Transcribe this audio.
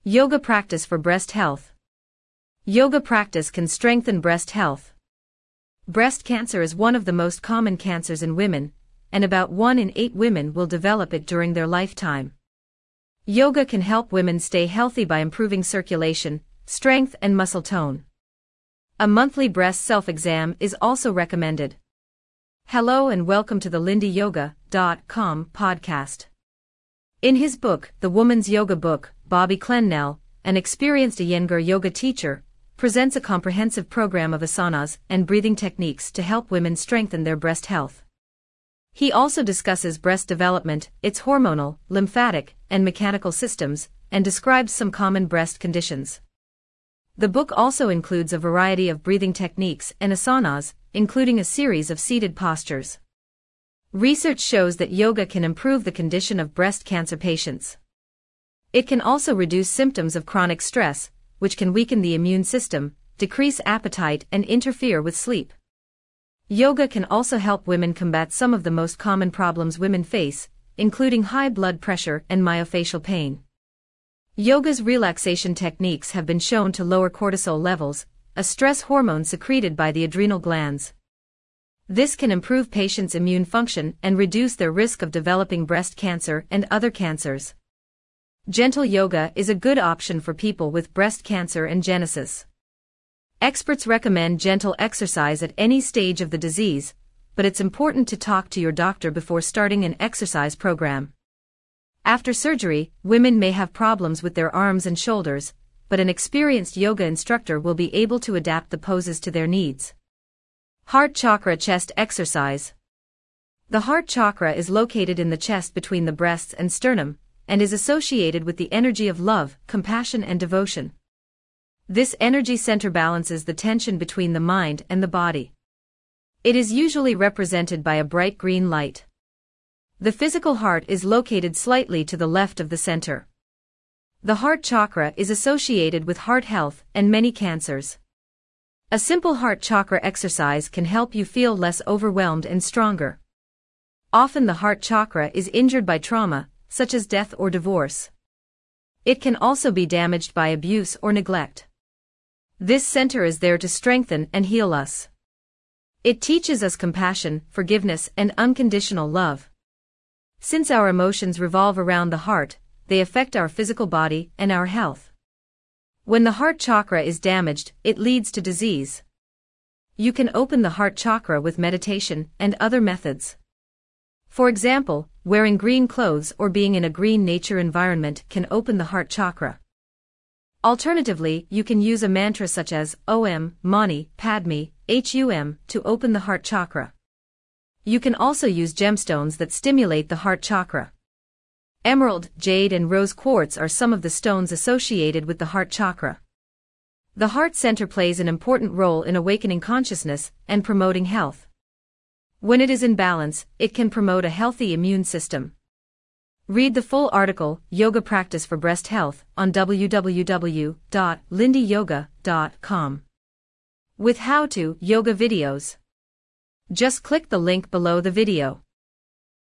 Yoga practice for breast health. Yoga practice can strengthen breast health. Breast cancer is one of the most common cancers in women, and about 1 in 8 women will develop it during their lifetime. Yoga can help women stay healthy by improving circulation, strength, and muscle tone. A monthly breast self-exam is also recommended. Hello and welcome to the LindyYoga.com podcast. In his book, The Woman's Yoga Book, Bobby Clennell, an experienced Iyengar yoga teacher, presents a comprehensive program of asanas and breathing techniques to help women strengthen their breast health. He also discusses breast development, its hormonal, lymphatic, and mechanical systems, and describes some common breast conditions. The book also includes a variety of breathing techniques and asanas, including a series of seated postures. Research shows that yoga can improve the condition of breast cancer patients. It can also reduce symptoms of chronic stress, which can weaken the immune system, decrease appetite, and interfere with sleep. Yoga can also help women combat some of the most common problems women face, including high blood pressure and myofascial pain. Yoga's relaxation techniques have been shown to lower cortisol levels, a stress hormone secreted by the adrenal glands. This can improve patients' immune function and reduce their risk of developing breast cancer and other cancers. Gentle yoga is a good option for people with breast cancer and genesis. Experts recommend gentle exercise at any stage of the disease, but it's important to talk to your doctor before starting an exercise program. After surgery, women may have problems with their arms and shoulders, but an experienced yoga instructor will be able to adapt the poses to their needs. Heart chakra chest exercise. The heart chakra is located in the chest between the breasts and sternum, and is associated with the energy of love, compassion, and devotion. This energy center balances the tension between the mind and the body. It is usually represented by a bright green light. The physical heart is located slightly to the left of the center. The heart chakra is associated with heart health and many cancers. A simple heart chakra exercise can help you feel less overwhelmed and stronger. Often the heart chakra is injured by trauma, such as death or divorce. It can also be damaged by abuse or neglect. This center is there to strengthen and heal us. It teaches us compassion, forgiveness, and unconditional love. Since our emotions revolve around the heart, they affect our physical body and our health. When the heart chakra is damaged, it leads to disease. You can open the heart chakra with meditation and other methods. For example, wearing green clothes or being in a green nature environment can open the heart chakra. Alternatively, you can use a mantra such as Om Mani Padme Hum to open the heart chakra. You can also use gemstones that stimulate the heart chakra. Emerald, jade, and rose quartz are some of the stones associated with the heart chakra. The heart center plays an important role in awakening consciousness and promoting health. When it is in balance, it can promote a healthy immune system. Read the full article, Yoga Practice for Breast Health, on www.lindyyoga.com. With how-to yoga videos. Just click the link below the video.